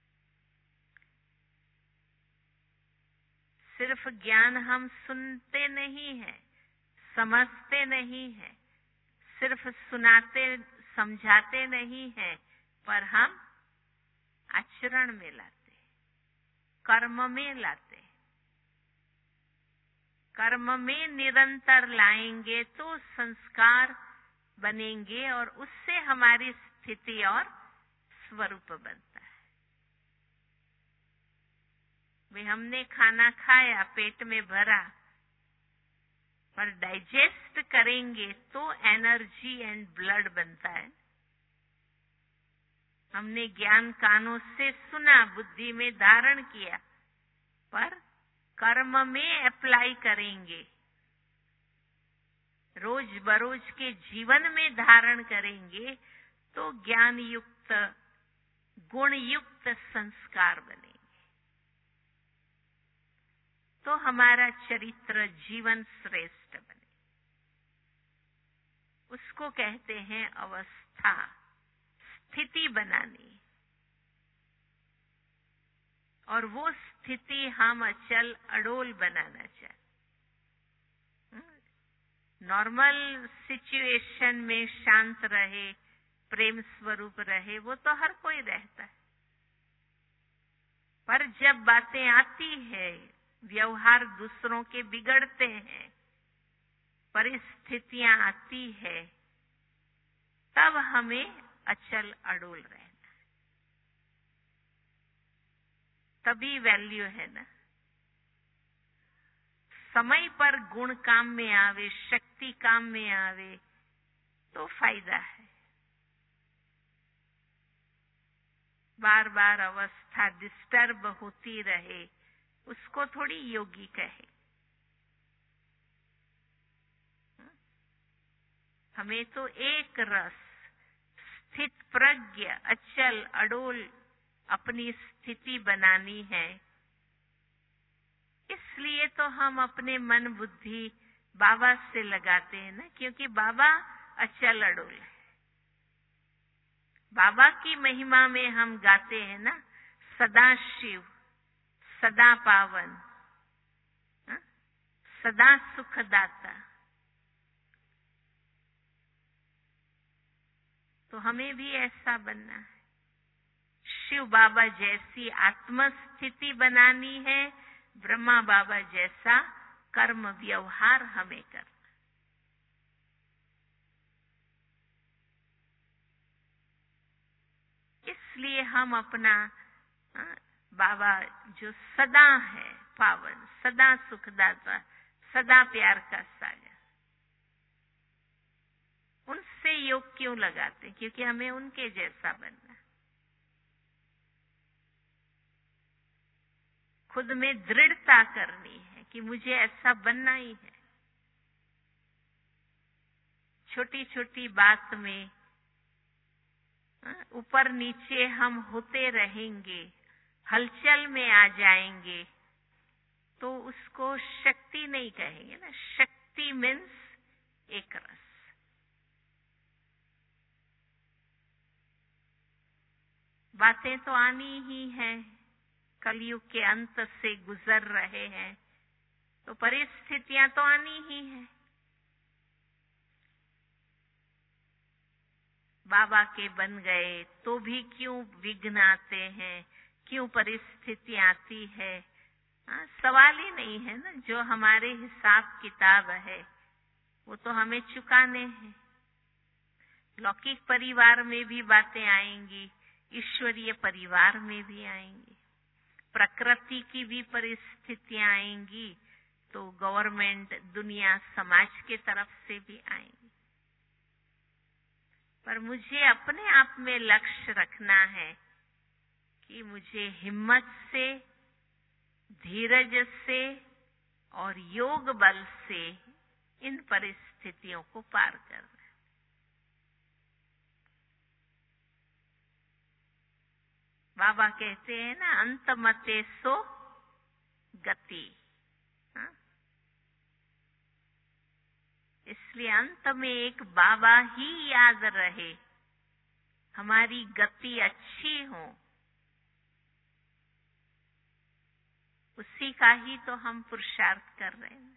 सिर्फ ज्ञान हम सुनते नहीं हैं, समझते नहीं हैं, सिर्फ सुनाते समझाते नहीं हैं, पर हम आचरण में लाते हैं, कर्म में लाते हैं। कर्म में निरंतर लाएंगे तो संस्कार बनेंगे और उससे हमारी स्थिति और स्वरूप बनता है। वे हमने खाना खाया, पेट में भरा, पर डाइजेस्ट करेंगे तो एनर्जी एंड ब्लड बनता है। हमने ज्ञान कानों से सुना, बुद्धि में धारण किया, पर कर्म में अप्लाई करेंगे, रोज बरोज के जीवन में धारण करेंगे तो ज्ञान युक्त, गुण युक्त संस्कार बनेंगे। तो हमारा चरित्र, जीवन श्रेष्ठ बने। उसको कहते हैं अवस्था, स्थिति बनानी। और वो स्थिति हम अचल अडोल बनाना चाहते। नॉर्मल सिचुएशन में शांत रहे, प्रेम स्वरूप रहे, वो तो हर कोई रहता है। पर जब बातें आती है, व्यवहार दूसरों के बिगड़ते हैं, परिस्थितियां आती है, तब हमें अचल अडोल रहना है। तभी वैल्यू है ना। समय पर गुण काम में आवे, शक्ति काम में आवे तो फायदा है। बार बार अवस्था डिस्टर्ब होती रहे, उसको थोड़ी योगी कहे। हमें तो एक रस, स्थित प्रज्ञ, अचल अडोल अपनी स्थिति बनानी है। इसलिए तो हम अपने मन बुद्धि बाबा से लगाते हैं ना, क्योंकि बाबा अचल अडोल है। बाबा की महिमा में हम गाते हैं ना, सदा शिव, सदा पावन, सदा सुखदाता। तो हमें भी ऐसा बनना है। शिव बाबा जैसी आत्मस्थिति बनानी है, ब्रह्मा बाबा जैसा कर्म व्यवहार हमें करना। इसलिए हम अपना बाबा जो सदा है पावन, सदा सुखदाता, सदा प्यार का सागर, उनसे योग क्यों लगाते? क्योंकि हमें उनके जैसा बनना। खुद में दृढ़ता करनी है कि मुझे ऐसा बनना ही है। छोटी छोटी बात में ऊपर नीचे हम होते रहेंगे, हलचल में आ जाएंगे, तो उसको शक्ति नहीं कहेंगे ना। शक्ति मीन्स एक रस। बातें तो आनी ही है, कलयुग के अंत से गुजर रहे हैं, तो परिस्थितियां तो आनी ही है। बाबा के बन गए तो भी क्यों विघ्न आते हैं, क्यों परिस्थिति आती है? सवाल ही नहीं है ना। जो हमारे हिसाब किताब है वो तो हमें चुकाने हैं। लौकिक परिवार में भी बातें आएंगी, ईश्वरीय परिवार में भी आएंगी, प्रकृति की भी परिस्थितियां आएंगी, तो गवर्नमेंट, दुनिया, समाज के तरफ से भी आएंगी। पर मुझे अपने आप में लक्ष्य रखना है कि मुझे हिम्मत से, धीरज से और योग बल से इन परिस्थितियों को पार करना। बाबा कहते हैं ना, अंत मते सो गति। इसलिए अंत में एक बाबा ही याद रहे, हमारी गति अच्छी हो, उसी का ही तो हम पुरुषार्थ कर रहे हैं।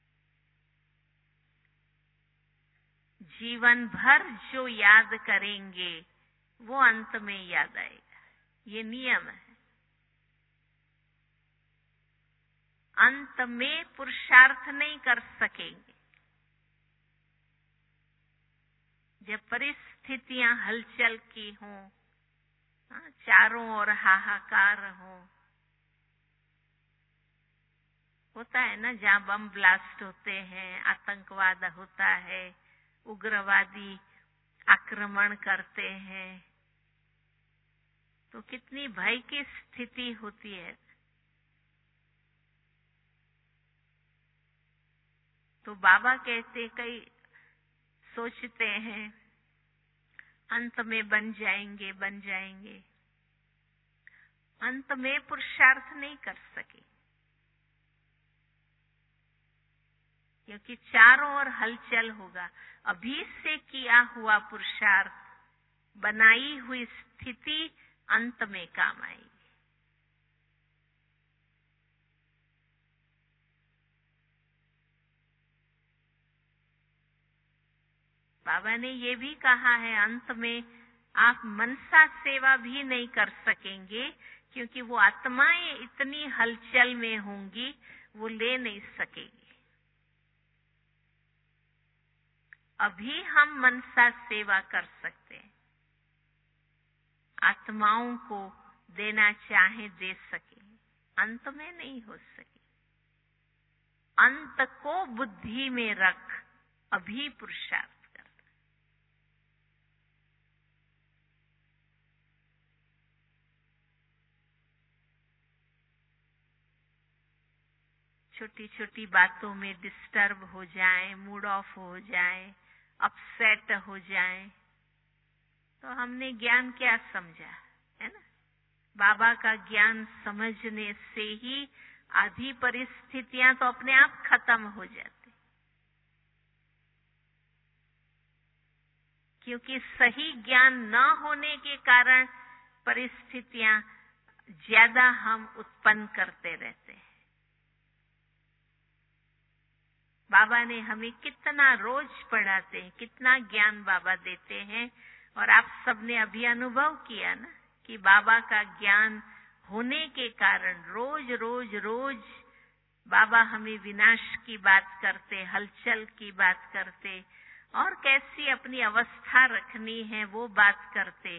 जीवन भर जो याद करेंगे वो अंत में याद आएगा, ये नियम है। अंत में पुरुषार्थ नहीं कर सकेंगे। जब परिस्थितियां हलचल की हों, चारों ओर हाहाकार हो, होता है ना, जहाँ बम ब्लास्ट होते हैं, आतंकवाद होता है, उग्रवादी आक्रमण करते हैं, तो कितनी भय की स्थिति होती है। तो बाबा कहते, कई सोचते हैं अंत में बन जाएंगे, बन जाएंगे, अंत में पुरुषार्थ नहीं कर सके, क्योंकि चारों ओर हलचल होगा। अभी से किया हुआ पुरुषार्थ, बनाई हुई स्थिति अंत में काम आएगी। बाबा ने ये भी कहा है, अंत में आप मनसा सेवा भी नहीं कर सकेंगे, क्योंकि वो आत्माएं इतनी हलचल में होंगी, वो ले नहीं सकेगी। अभी हम मनसा सेवा कर सकते हैं, आत्माओं को देना चाहे दे सके, अंत में नहीं हो सके। अंत को बुद्धि में रख, अभी पुरुषार्थ कर। छोटी छोटी बातों में डिस्टर्ब हो जाए, मूड ऑफ हो जाए, अपसेट हो जाए, तो हमने ज्ञान क्या समझा, है ना। बाबा का ज्ञान समझने से ही आधी परिस्थितियां तो अपने आप खत्म हो जाती, क्योंकि सही ज्ञान न होने के कारण परिस्थितियां ज्यादा हम उत्पन्न करते रहते हैं। बाबा ने हमें कितना रोज पढ़ाते हैं, कितना ज्ञान बाबा देते हैं, और आप सबने अभी अनुभव किया ना कि बाबा का ज्ञान होने के कारण रोज रोज रोज बाबा हमें विनाश की बात करते, हलचल की बात करते, और कैसी अपनी अवस्था रखनी है वो बात करते।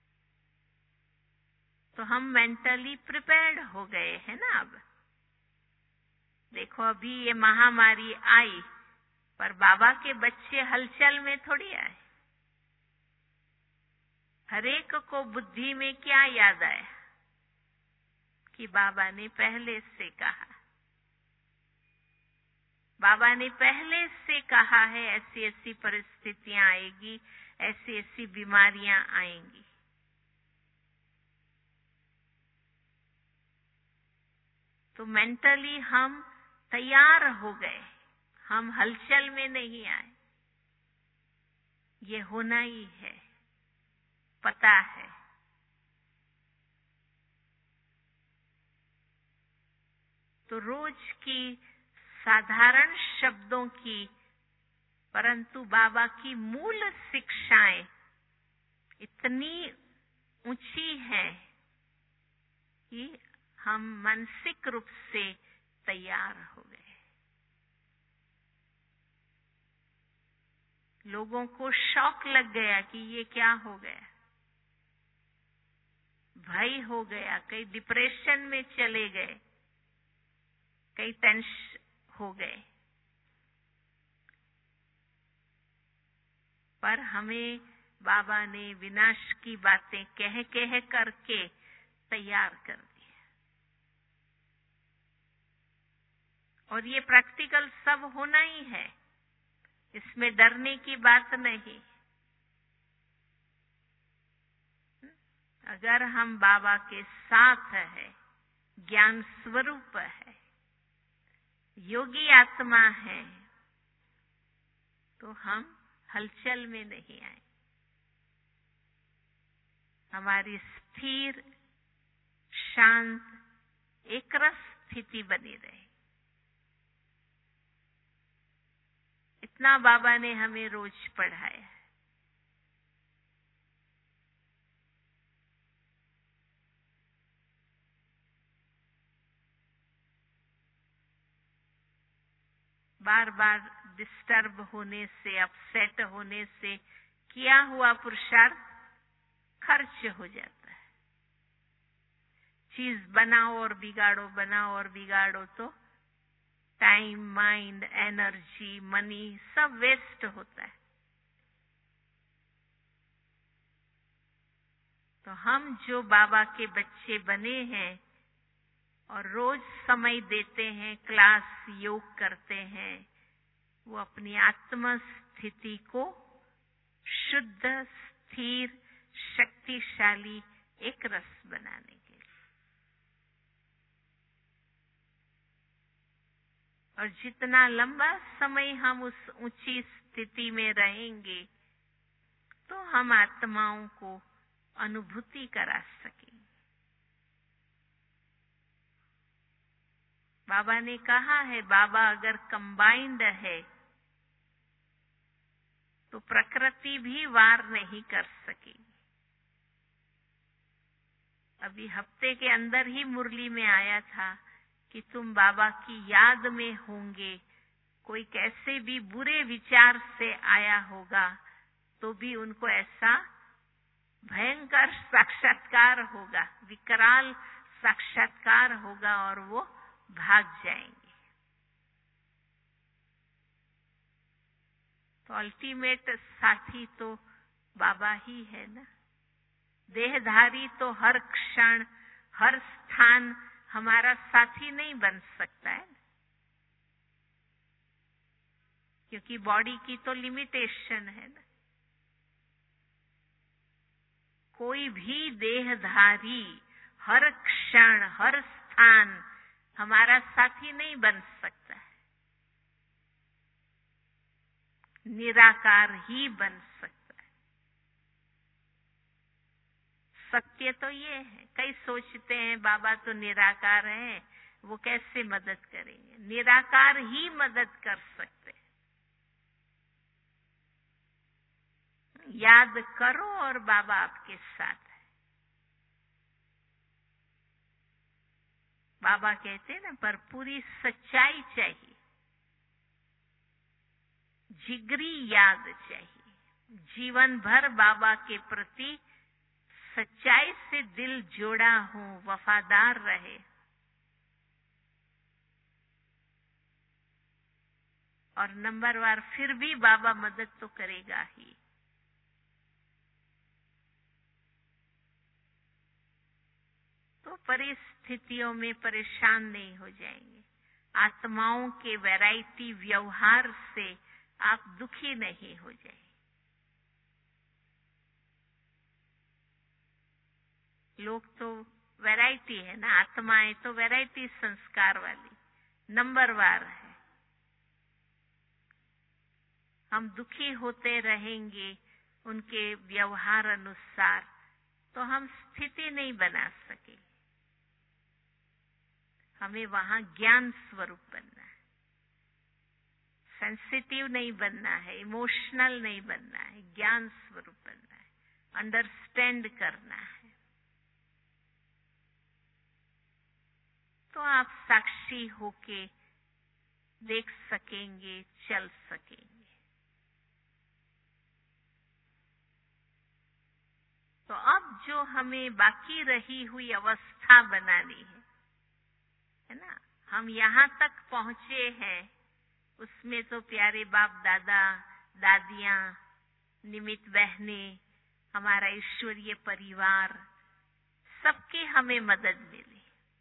तो हम मेंटली प्रिपेयर्ड हो गए हैं ना। अब देखो, अभी ये महामारी आई, पर बाबा के बच्चे हलचल में थोड़ी आए। हरेक को बुद्धि में क्या याद आया कि बाबा ने पहले से कहा, बाबा ने पहले से कहा है ऐसी ऐसी परिस्थितियां आएगी, ऐसी ऐसी बीमारियां आएंगी। तो मेंटली हम तैयार हो गए, हम हलचल में नहीं आए। ये होना ही है, पता है। तो रोज की साधारण शब्दों की, परंतु बाबा की मूल शिक्षाएं इतनी ऊंची हैं कि हम मानसिक रूप से तैयार हो गए। लोगों को शॉक लग गया कि ये क्या हो गया, भय हो गया, कई डिप्रेशन में चले गए, कई टेंशन हो गए। पर हमें बाबा ने विनाश की बातें कह कह करके तैयार कर दिया, और ये प्रैक्टिकल सब होना ही है, इसमें डरने की बात नहीं। अगर हम बाबा के साथ है, ज्ञान स्वरूप है, योगी आत्मा है, तो हम हलचल में नहीं आए। हमारी स्थिर, शांत, एकरस स्थिति बनी रहे। इतना बाबा ने हमें रोज पढ़ाया। बार बार डिस्टर्ब होने से, अपसेट होने से किया हुआ पुरुषार्थ खर्च हो जाता है। चीज बनाओ और बिगाड़ो, बनाओ और बिगाड़ो, तो टाइम, माइंड, एनर्जी, मनी सब वेस्ट होता है। तो हम जो बाबा के बच्चे बने हैं और रोज समय देते हैं, क्लास योग करते हैं, वो अपनी आत्म स्थिति को शुद्ध, स्थिर, शक्तिशाली, एक रस बनाने के लिए। और जितना लंबा समय हम उस ऊंची स्थिति में रहेंगे, तो हम आत्माओं को अनुभूति करा सकेंगे। बाबा ने कहा है, बाबा अगर कंबाइंड है तो प्रकृति भी वार नहीं कर सकेगी। अभी हफ्ते के अंदर ही मुरली में आया था कि तुम बाबा की याद में होंगे, कोई कैसे भी बुरे विचार से आया होगा तो भी उनको ऐसा भयंकर साक्षात्कार होगा, विकराल साक्षात्कार होगा और वो भाग जाएंगे। तो अल्टीमेट साथी तो बाबा ही है ना। देहधारी तो हर क्षण, हर स्थान हमारा साथी नहीं बन सकता है, क्योंकि बॉडी की तो लिमिटेशन है ना। कोई भी देहधारी हर क्षण, हर स्थान हमारा साथी नहीं बन सकता है। निराकार ही बन सकता है। सत्य तो ये है। कई सोचते हैं बाबा तो निराकार है, वो कैसे मदद करेंगे? निराकार ही मदद कर सकते हैं। याद करो और बाबा आपके साथ है। बाबा कहते हैं ना, पर पूरी सच्चाई चाहिए, जिगरी याद चाहिए। जीवन भर बाबा के प्रति सच्चाई से दिल जोड़ा हो, वफादार रहे। और नंबरवार फिर भी बाबा मदद तो करेगा ही। तो परिस्थितियों में परेशान नहीं हो जाएंगे। आत्माओं के वैरायटी व्यवहार से आप दुखी नहीं हो जाएंगे। लोग तो वैरायटी है ना, आत्माएं तो वैरायटी संस्कार वाली, नंबरवार है। हम दुखी होते रहेंगे उनके व्यवहार अनुसार, तो हम स्थिति नहीं बना सके। हमें वहां ज्ञान स्वरूप बनना है, सेंसिटिव नहीं बनना है, इमोशनल नहीं बनना है, ज्ञान स्वरूप बनना है, अंडरस्टैंड करना है। तो आप साक्षी होके देख सकेंगे, चल सकेंगे। तो अब जो हमें बाकी रही हुई अवस्था बनानी है ना, हम यहाँ तक पहुंचे हैं, उसमें तो प्यारे बाप दादा, दादियां, निमित्त बहनें, हमारा ईश्वरीय परिवार, सबकी हमें मदद मिली।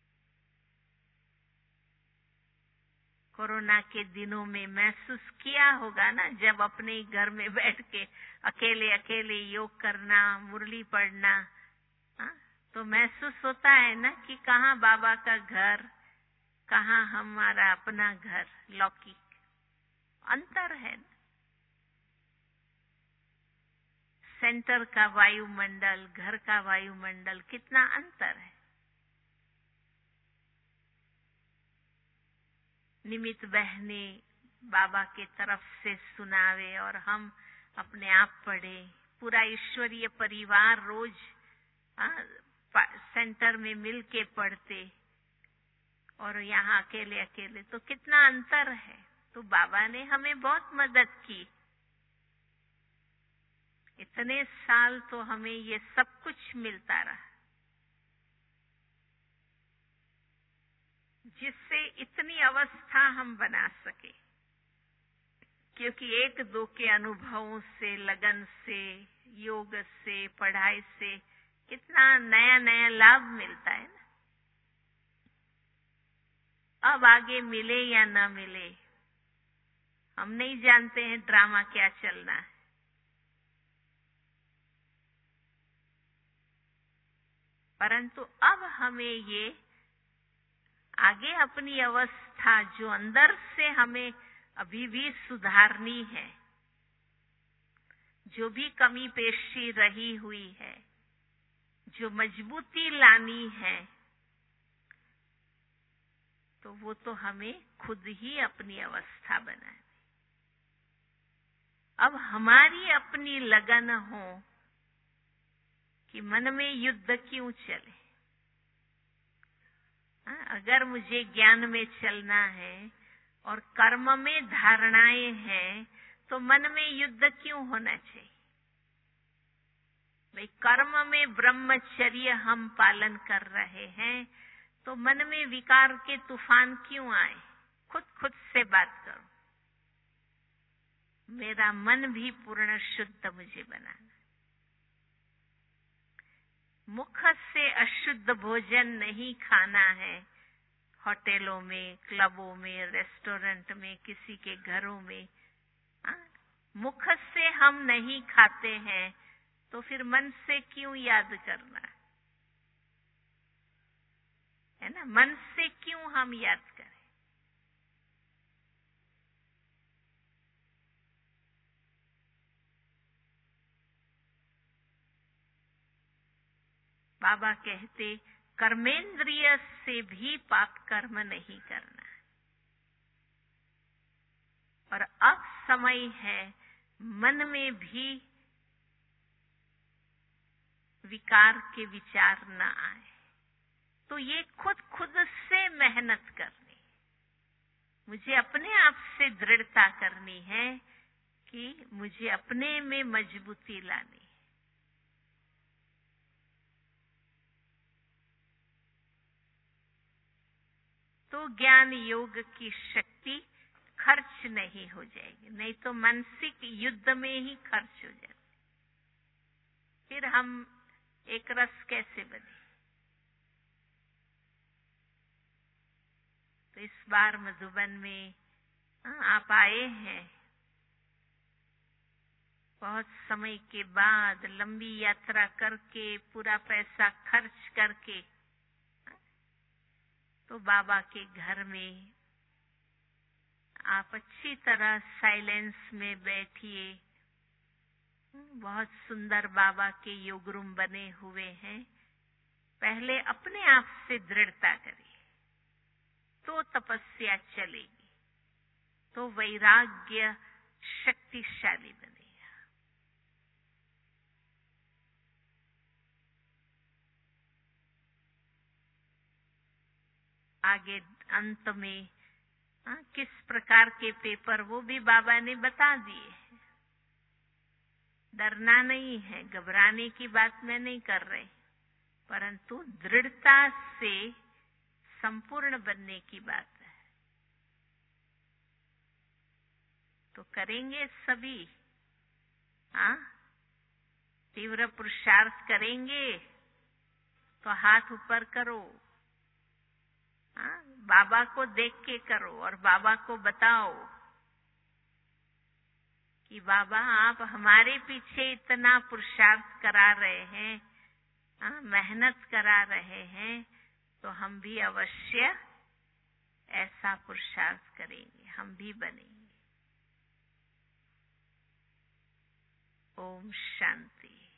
कोरोना के दिनों में महसूस किया होगा ना, जब अपने घर में बैठ के अकेले अकेले योग करना, मुरली पढ़ना, तो महसूस होता है ना कि कहाँ बाबा का घर, कहाँ हमारा अपना घर। लौकिक अंतर है ना। सेंटर का वायुमंडल, घर का वायुमंडल, कितना अंतर है। निमित्त बहने बाबा के तरफ से सुनावे और हम अपने आप पढ़े। पूरा ईश्वरीय परिवार रोज सेंटर में मिल के पढ़ते, और यहाँ अकेले अकेले, तो कितना अंतर है। तो बाबा ने हमें बहुत मदद की। इतने साल तो हमें ये सब कुछ मिलता रहा, जिससे इतनी अवस्था हम बना सके। क्योंकि एक दो के अनुभवों से, लगन से, योग से, पढ़ाई से कितना नया नया लाभ मिलता है ना। अब आगे मिले या ना मिले हम नहीं जानते हैं, ड्रामा क्या चलना है। परंतु अब हमें ये आगे अपनी अवस्था जो अंदर से हमें अभी भी सुधारनी है, जो भी कमी पेशी रही हुई है, जो मजबूती लानी है, तो वो तो हमें खुद ही अपनी अवस्था बनानी। अब हमारी अपनी लगन हो कि मन में युद्ध क्यों चले। अगर मुझे ज्ञान में चलना है और कर्म में धारणाएं हैं, तो मन में युद्ध क्यों होना चाहिए। भाई कर्म में ब्रह्मचर्य हम पालन कर रहे हैं, तो मन में विकार के तूफान क्यों आए। खुद से बात करो, मेरा मन भी पूर्ण शुद्ध मुझे बनाना। मुख से अशुद्ध भोजन नहीं खाना है। होटलों में, क्लबों में, रेस्टोरेंट में, किसी के घरों में मुख से हम नहीं खाते हैं, तो फिर मन से क्यों याद करना है ना। मन से क्यों हम याद करें। बाबा कहते कर्मेंद्रिय से भी पाप कर्म नहीं करना। और अब समय है मन में भी विकार के विचार न आए। तो ये खुद से मेहनत करनी, मुझे अपने आप से दृढ़ता करनी है कि मुझे अपने में मजबूती लानी। तो ज्ञान योग की शक्ति खर्च नहीं हो जाएगी, नहीं तो मानसिक युद्ध में ही खर्च हो जाती। फिर हम एक रस कैसे बने। तो इस बार मधुबन में आप आए हैं, बहुत समय के बाद लंबी यात्रा करके, पूरा पैसा खर्च करके, तो बाबा के घर में आप अच्छी तरह साइलेंस में बैठिए। बहुत सुंदर बाबा के योग रूम बने हुए हैं। पहले अपने आप से दृढ़ता करिए, तो तपस्या चलेगी, तो वैराग्य शक्तिशाली बनेगा। आगे अंत में किस प्रकार के पेपर, वो भी बाबा ने बता दिए। डरना नहीं है, घबराने की बात मैं नहीं कर रही, परंतु दृढ़ता से संपूर्ण बनने की बात है। तो करेंगे सभी। तीव्र पुरुषार्थ करेंगे तो हाथ ऊपर करो। बाबा को देख के करो और बाबा को बताओ कि बाबा आप हमारे पीछे इतना पुरुषार्थ करा रहे हैं, मेहनत करा रहे हैं, तो हम भी अवश्य ऐसा पुरुषार्थ करेंगे, हम भी बनेंगे। ओम शांति।